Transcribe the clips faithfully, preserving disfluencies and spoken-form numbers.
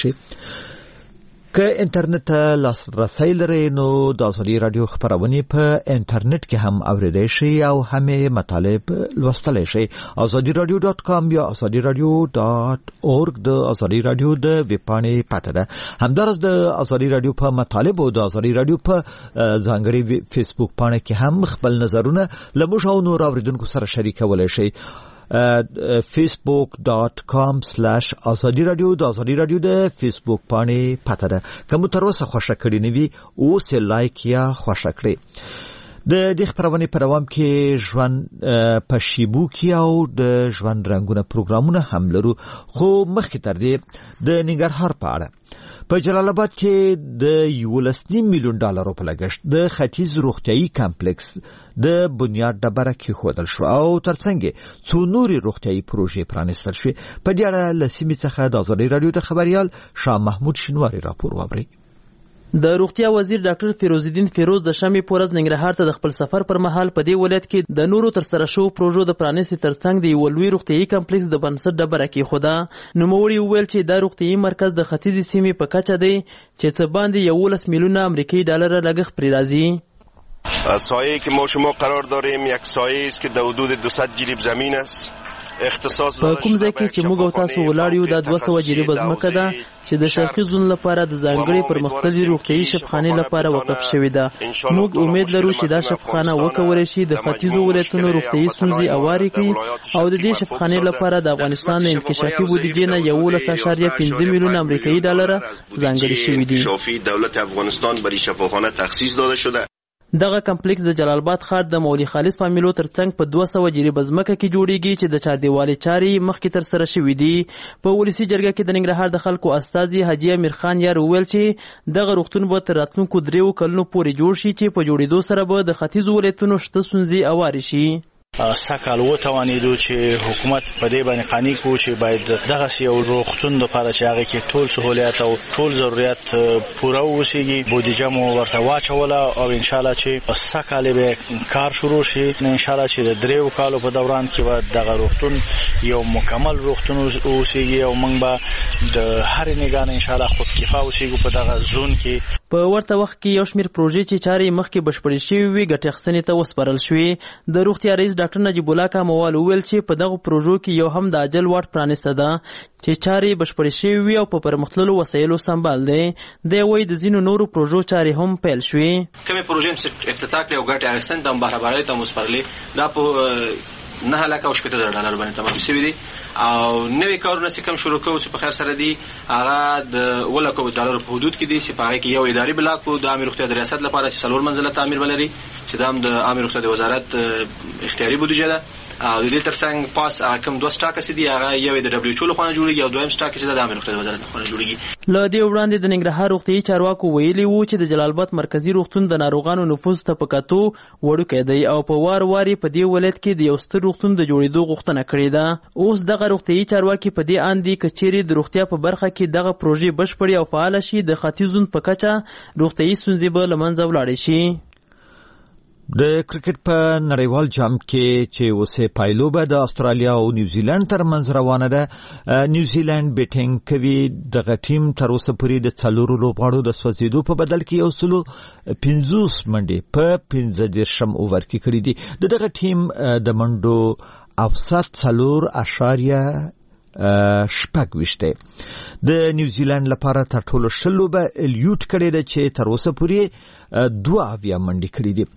که انټرنیټ لاسرسی لرئ نو د ازادي رادیو خبرونه په انټرنیټ کې هم اوریدئ شئ او هم مطالب لوستلی شئ. ازادي رادیو ډاټ کام یا ازادي رادیو ډاټ اورګ د ازادي رادیو د ویب پاڼې پته ده. همدارس د ازادي رادیو په مطالب او د ازادي رادیو په ځانګړي فیسبوک پاڼه کې هم خپل نظرونه لموږ او نور اوریدونکو سره شریکولی شئ. facebook dot com slash azadi radio د ازادي رادیو د فیسبوک پاڼې پته ده. کوم تر اوسه خوښه کړی نه وي او سه لایک یا خوښه کړئ. د دې خبرونه په دوام کې ژوند په شیبو کې او د ژوند رنگونه پروګرامونه هم لرو، خو مخکې تر دې د ننګرهار په اړه په جلال آباد کې د یولس میلیون ډالرو په لګښت د ختیځ روغتیايي کمپلیکس د بنیاد ډبره کېښودل شو او ترڅنګ څو نورې روغتیايي پروژې پرانیستل شوې. په دې اړه له سیمې څخه د ازادي رادیو د خبریال شاه محمود شینواری راپور واورئ. د روغتیا وزیر ډاکټر فیروز الدین فیروز د شمې پورز ننګرهار ته د خپل سفر پر مهال په دې ولایت کې د نورو تر سره شو پروژو د پرانیستي ترڅنګ د یو لوی روغتیايي کمپلیکس د بنسټ ډبره کېښوده. نوموړي وویل چې دا روغتیايي مرکز د ختیځې سیمې په کچه دی چې څه باندې یولس میلیونه امریکایي ډالر لګښت پرې راځي. سایه‌ای که ما شما قرار داریم یک سایه است که در حدود دویست جریب زمین است. په کوم ځای کې چې موږ او تاسو ولاړ یو د دوه سوه جریبه ځمکه ده چې د شرقي زون لپاره د ځانګړي پرمختللي روغتیايي شفاخانې لپاره وقف شوې ده. موږ امید لرو چې دا شفاخانه وکولای شي د ختیځو ولایتونو روغتیايي ستونزې اوارې کړي او د دې شفاخانې لپاره د افغانستان د انکشافي بودیجې نه یولس اعشاریه پنځه میلیونه امریکایي ډالر ځانګړي شوي دي. دولت افغانستان برای شفاخانه تخصیص داده شده. دغه کمپلیکس د جلال آباد ښار د مولوي خالص فامیلو ترڅنګ په دوه سوه جریبه ځمکه کې جوړیږي چې د چاردیوالي چارې مخکې تر سره شوي دي. په ولسي جرګه کې د ننګرهار د خلکو استازي حاجي امیر خان یار وویل چې دغه روغتون به تر راتلونکو دریو کلونو پورې جوړ شي چې په جوړېدو سره به د ختیځو ولایتونو شته ستونزې اوارې شي. سکهال وتوانېدو چې حکومت په دې باندې قانع کړو چې باید دغسې یو روغتون دپاره چې هغې کې ټول سهولیات او ټول ضرورت پوره واوسېږي. بودیجه مو ورته واچوله او انشاءالله چې سکهال به کار شروع شي. انشاءالله چې د دریو کالو په دوران کې به دغه روغتون یو مکمل روغتون واوسېږي او موږ به د هرې نګاه نه انشاءالله خودکفا اوسېږو په دغه زون کې. په ورته وخت کې یو شمېر پروژې چې چارې مخکې بشپړې شوې وي ګټې اخیستنې ته وسپارل شوې. د روغتیا رئیس ډاکټر نجیب الله کاموال وویل چې په دغو پروژو کې یو هم د اجل واټ پرانیسته ده چې چارې بشپړې شوې وي او په پرمختللو وسایلو سمبال دی. دی وایي د ځینو نورو پروژو چارې هم پیل شوې. کومې پروژې چې افتتاح کړې او ګټې اخیستنې ته هم برابرۍ ته هم وسپارلې دا په نه لکه او شپېته زره ډالر باندې تمام شوي دي او نوي کارونه چې کوم شروع کوو چې په خیر سره دي هغه د اووه لکو ډالرو په حدود کې دي چې په هغې کې یو اداري بلاک و د عامې روغتیا د ریاست لپاره چې څلور منزله تعمیر ولري چې دا هم د عامې روغتیا د وزارت اختیاري بودیجه ده او د دې ترڅنګ پاس کوم دوه سټاکس دي هغه یو د دبلیو ایچ او لخوا جوړیږي او دویم سټاک چې د عامې روغتیا د وزارت لخوا جوړیږي. له دې وړاندې د ننګرهار روغتیايي چارواکو ویلي وو چې د جلال آباد مرکزي روغتون د ناروغانو نفوذ ته په کتو وړوکی دی او په وار وار په دې ولایت کې د یو ستر روغتون د جوړېدو غوښتنه کړې ده. اوس دغه روغتیايي چارواکي په دې اند دي که چیرې د روغتیا په برخه کې دغه پروژې بشپړې او فعاله شي د ختیځ په کچه روغتیايي ستونزې به له منځه ولاړې شي. د کرکټ په نړیوال جام کې چې اوسه پایلوبه د استرالیا او نیوزیلند ترمنځ روانه ده. نیوزیلند بیټینګ کوي. دغه ټیم تر اوسه پورې د څلورو لوبغاړو د سوځېدو په بدل کې یو سلو پنځوس منډې په پنځه دېرشم اوور کې کړي دي. د دغه ټیم د منډو اوسط څلور اشاریه شپږ ویشته. د نیوزیلند لپاره تر ټولو ښه لوبه الیوټ کړې ده چې تر اوسه پورې دوه اویا منډې کړي دي.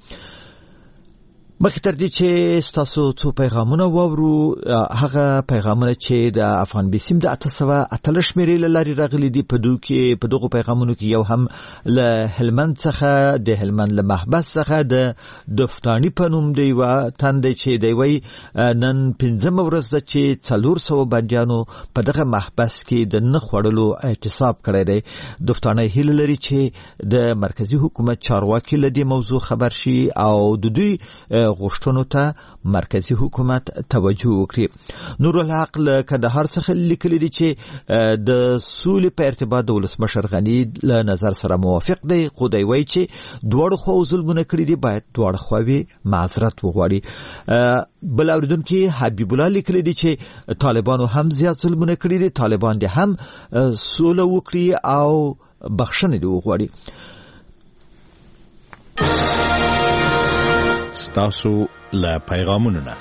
مخکې تر دې چې ستاسو څو پیغامونه واورو هغه پیغامونه چې د افغان بیسیم د اته سوه اتلس شمېرې له لارې راغلي دي په دوی کې په دغو پیغامونو کې یو هم له هلمند څخه د هلمند له محبس څخه د دفتاني په نوم د یوه تن دی چې دی وایي نن پنځمه ورځ ده چې څلور سوه بندیانو په دغه محبس کې د نه خوړلو اعتصاب کړی دی. دفتانه هیله لري چې د مرکزي حکومت چارواکي له دې موضوع خبر شي او د دوی غوښتنو ته مرکزی حکومت توجه وکړي. نور الحق له کندهار څخه لیکلي دي چې د سولې په ارتباط د ولسمشر غني له نظر سره موافق دی، خو دی وایي چې دواړو خواو ظلمونه کړي دي، باید دواړه خواوې معذرت وغواړي. بل اوریدونکي حبیب الله لیکلي دي چې طالبانو هم زیات ظلمونه کړي دي، طالبان دي هم سوله وکړي او بخښنه دي وغواړي. ستاسو له پیغامونو نه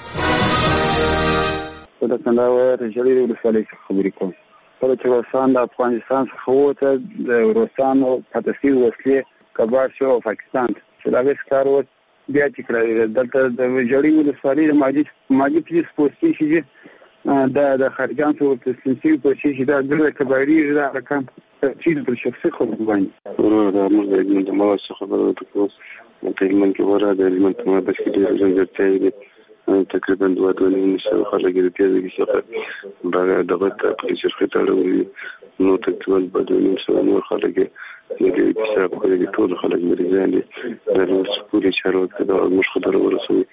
د کندهار ژړې ولسوالۍ څخه خبرې کوم. کله چې روسان د افغانستان څخه ووته، د روسانو پاتې وسلې کباړ شو او پاکستان چې دا هیڅ کار و بیا چې کړی. دلته د ژړې ولسوالۍ د ماجي ماجي پولیس پوسټ شي دا د خارجان څخه تسلیم شوي پوسټ شي دا د کباړي دا رقم چې پر شخصي خبرې باندې ورو د موږ د ماوس خبرو ته تقریبا کې ورا د علم په ماده کې ډېر ځنګړتیا دي. تقریبا دوه دوه نیم سوه خلک د تیزګي څخه دغه دغه په شرکت اړه نو تقریبا په دوه نیم سوه نور خلک د دې په اړه د ټول خلک مریضان دي. د سپوري چارواکو د موږ خبره ورسوي.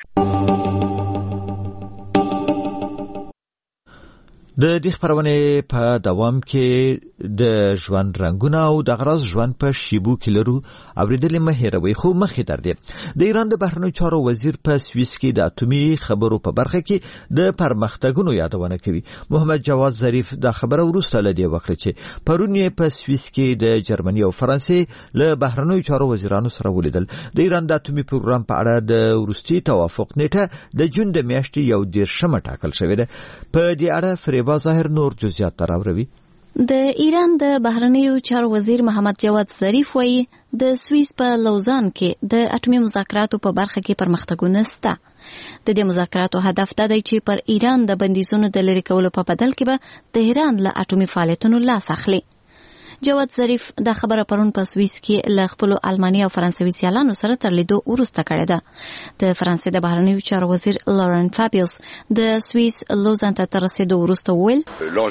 د دې خبرونه په دوام کې د ژوند رنگونه او د غراز ژوند په شیبو کې لرو اوریدلې مهیروي خو مخې در دي. د ایران د بهرنیو چارو وزیر په سویس کې د اتومي خبرو په برخه کې د پرمختګونو یادونه کوي. محمد جواد ظریف د خبرو وروسته لدی وکړه چې پرون یې په سویس کې د جرمني او فرانسې له بهرنیو چارو وزیرانو سره ولیدل. د ایران د اتومي پروګرام په اړه د وروستي توافق نیټه د جون د میاشتې یو دیرشمه ټاکل شوې ده. په دې اړه فریبا ظاهر نور جزئیات تراوروي. د ایران د بهرنیو چارو وزیر محمد جواد ظریف وایي د سویس په لوزان کې د اټومي مذاکراتو په برخه کې پرمختګونه شته. د دې مذاکراتو هدف دا دی چې پر ایران د بندیزونو د لرې کولو په بدل کې به تهران له اټومي فعالیتونو لاس اخلي. جواد ظریف د خبره پرون په سویس کې له خپل الماني او فرانسوي سیالانو سره تر لیدو وروسته کړې ده. د فرانسې د بهرنیو چارو وزیر لورن فابیوس د سویس لوزان ته تر رسیدو وروسته وویل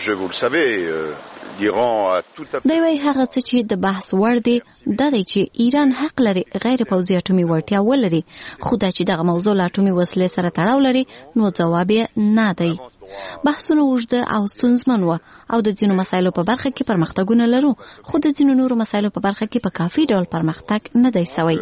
دی وایي هغه څه چې د بحث وړ دی دا دی چې ایران حق لري غیر پوځي اټومي وړتیا ولري، خو دا چې دغه موضوع له اټومي وسلې سره تړاو لري نو ځواب یې نه دی. بحثونه اوږده او ستونزمن و او د ځینو مسایلو په برخه کې پرمختګونه لرو، خو د ځینو نورو مسایلو په برخه کې په کافي ډول پرمختګ نه دی سوی.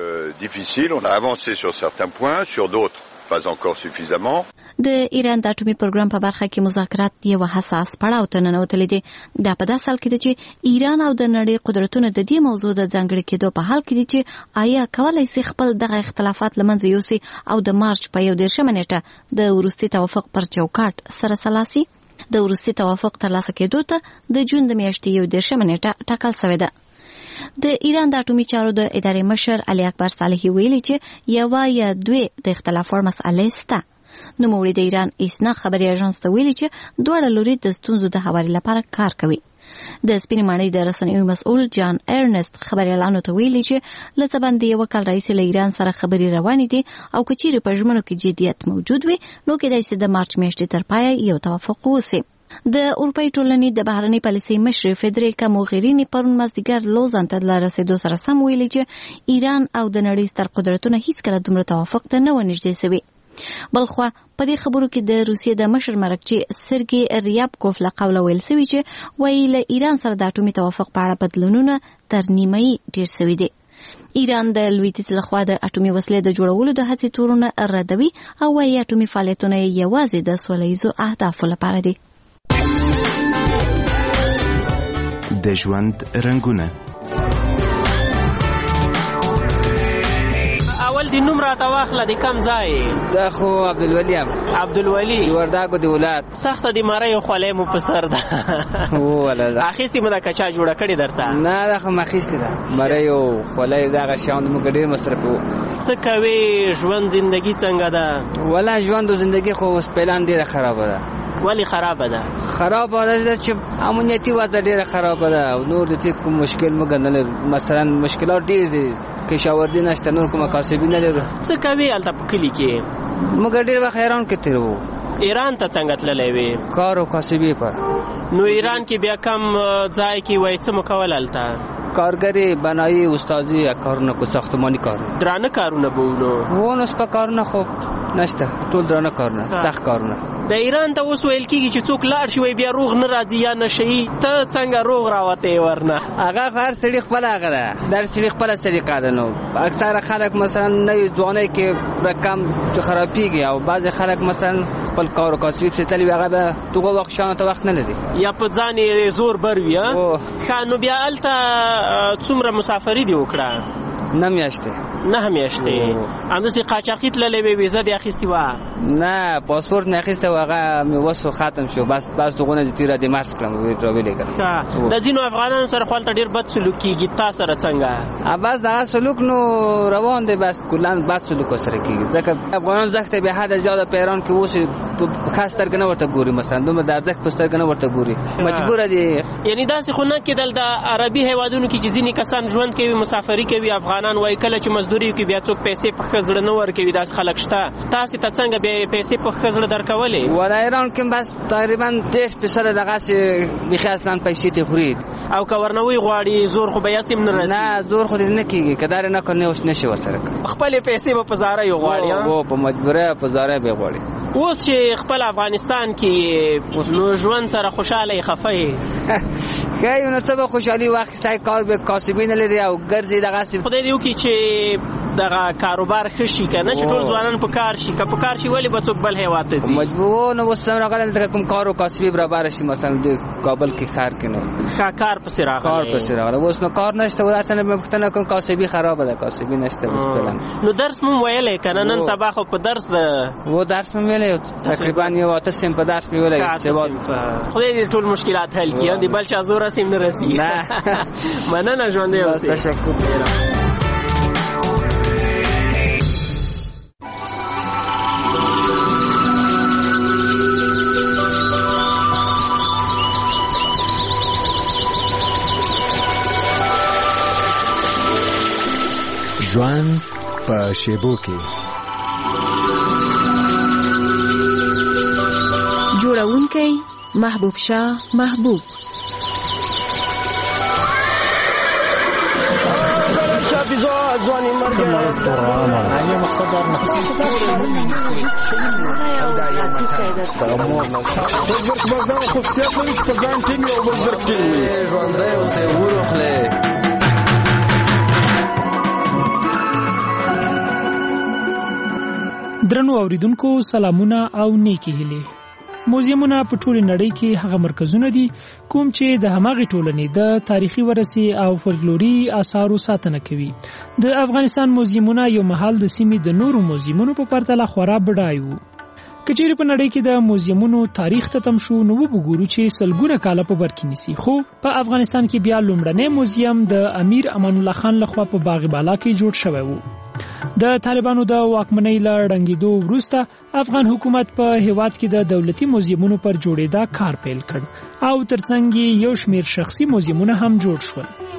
د ایران د اټومي پروګرام په برخه کې مذاکرات یو حساس پړاو ته ننوتلي دي. دا په داسې حال کې دی چې ایران او د نړۍ قدرتونه د دې موضوع د ځانګړي کېدو په حال کې دي چې آیا کولای شي خپل دغه اختلافات له منځه یوسي او د مارچ په یو دیرشمه نیټه د وروستي توافق پر چوکاټ سره سلاسي. د وروستي توافق ترلاسه کېدو ته د جون د میاشتې یو دیرشمه نیټه ټاکل شوې ده. د ایران د اټومي چارو د ادارې مشر علي اکبر صالحي ویلي چې یو یا دوه د اختلاف وړ مسئلې شته. نو موږ د ایران اسنا خبري اژانس ته ویلي چې دوه لوري د ستونزو د هواري لپاره کار کوي. د سپینې ماڼۍ د رسنیو مسؤل جان ارنست خبريالانو ته ویلي چې لڅ باندې یو کال رئیس له ایران سره خبري روانې دي او کچيري په ژمنو کې جديت موجود وي نو کېدای شي د مارچ میاشتې تر پای یو توافق وشي. د اروپای ټولنې د بهرنۍ پالیسۍ مشر فدریکا موغرینی پرون مازدیګر لوزان ته له رسیدو سره سم ویلي چې ایران او د نړۍ ستر قدرتونه هیڅ کله دومره توافق ته نه ونږدې سوي. بلخوا په دې خبرو کې د روسیې د مشر مرکچي سرګي ریابکوف له قوله ویل سوي چې وایي له ایران سره د اټومي توافق په اړه بدلونونه تر نیمایي ډیر سوي دي. ایران د لویدیځ لخوا د اټومي وسلې د جوړولو د هڅې تورونه ردوي او وایي اټومي فعالیتونه یوازې د سوله ییزو اهدافو لپاره دي. د ژوند رنگونه اول دی نوم راته واخله د کم ځای؟ زه خو عبدالولي یم. عبدالولي ورداګو د ولایت. سخته د مارۍ خولۍ مو په سر ده. ولاله اخیستې مو دا کچا جوړه کړې درته؟ نه دا خو مخیستې ده مارۍ او خولۍ دغه شیان موږ ډېر مصرف کوو. څه کوې؟ ژوند زندگی څنګه ده؟ ولا ژوند او زندگی خو اوس پلان ډېره خرابه ده. ولی خرابه ده؟ خرابه ده چې امنیتي وضع ډېره خرابه ده او نور د دې کوم مشکل موږ نه مثلا مشکلات ډېر دي کشاورزي نشته نور کومه کاسبي نه لرو. څه کوې هلته په کلي کې؟ موږ ډېر وخت ایران کې تېروو. ایران ته څنګه تللی وې؟ کار او کاسبي پر. نو ایران کې بیا کم ځای کې وایي څه مو کول هلته؟ کارګری بنایی استازي کارونه کو ساختمانی کار درانه کارونه بونو وونس په کارونه خو نشته ټول درنه کارونه سخت کارونه د ایران ته اوس ویل کیږي چې څوک لاړ شي بیا روغ نه راځي یا نشي ته څنګه روغ راوته ورنه هغه هر سړي خپل هغه ده در سړي خپل طریقه ده نو اکثر خلک مثلا نه ځواني کې رقم خرابيږي او بعض خلک مثلا خپل کار او کسب څه تلوي هغه به دغه وخت شانه ته وخت نه لري یا په ځان زور بروي ها خانو بیا الته څومره مسافری دی وکړه نه میاشته نه همیاشته اندسي قاچاقی تللې به ویزه دی اخیستی و نه پاسپورت نه اخیسته واغه مې وسو ختم شو بس بس دغه نه تیر د مارس کړم وی ټراول کړم د ځینو افغانانو سره خپل ډیر بد سلوک کیږي تاسو سره څنګه بس دا سلوک نو روان دی بس کلان بد سلوک سره کیږي ځکه افغانان ځکه به حد زیاده پیران کې اوس خاص تر کنه ورته ګوري مثلا دومره درځک پستر کنه ورته ګوري مجبور دي یعنی داسې خو نه کېدل د عربي هیوادونو کې چې ځینې کسان ژوند کوي مسافري کوي افغانان وای کله چې مزدوري کوي بیا څوک پیسې په خزړه نه ورکوي داس خلک شته تاسو ته څنګه به پیسې په خزړه درکولې ولا ایران کې بس تقریبا دېش په سره دغه سي بخي اصلا پیسې ته خورید او کورنوي غواړي زور خو بیا سیم نه رسي نه زور خو دې نه کیږي کدار نه کنه اوس نشي وسره خپل پیسې په پزاره یو غواړي او په مجبوره پزاره به غواړي اوس چې خپل افغانستان کې نو ژوند سره خوشاله خفای خای نو څه به خوشالي وخت سای کار به کاسبین لري او ګرځي دغه سي خدای دې وکي چې دغه کاروبار خشي کنه چې ټول ځوانان په کار شي که په کار شي ولی به څوک بل هیواد ته ځي مجبور نو وسره غل کوم کار او کاسبي برابر شي مثلا د کابل کې خار کې نو کار په سراغ کار په سراغ اوس نو کار نشته ورته نه مختنه کوم کاسبي خراب ده کاسبي نشته بس فلان نو درس مو ویلې کنه نن سبا خو په درس ده و درس مو ویلې تقریبا یو اته سیم په درس مو ویلې سبا خدای دې ټول مشکلات حل کړي دی بل چا زور سیم نه رسي نه مننه ژوند دې اوسه تشکر ډیر ژوند په شیبو کې جوړونکی محبوب شاه محبوب ځواني مرګ نه مقصد دا بزرګ بزرګ خصوصیت لري چې په ځان ټینګ او بزرګ ټینګ وي ژوندۍ اوسې ورخله درنو اوریدونکو سلامونه او نیکی هیلې موزیمونه په ټوله نړۍ کې هغه مرکزونه دي کوم چې د هماغه ټولنې د تاریخي ورثې او فولکلوري آثارو ساتنه کوي د افغانستان موزیمونه یو محل د سیمې د نورو موزیمونو په پرتله خورا بډای وو کچېرې په نړۍ کې د موزیمونو تاریخ ته تم شو نو وګورو چې سلګونه کاله په بر کې نسی خو په افغانستان کې بیا لومړنی موزیم د امیر امان الله خان لخوا په باغ بالا کې جوړ شوی وو د طالبانو د واکمنۍ له ړنګېدو وروسته افغان حکومت په هیواد کې د دولتي موزیمونو پر جوړېدا کار پیل کړ او ترڅنګ یو شمېر شخصي موزیمونه هم جوړ شول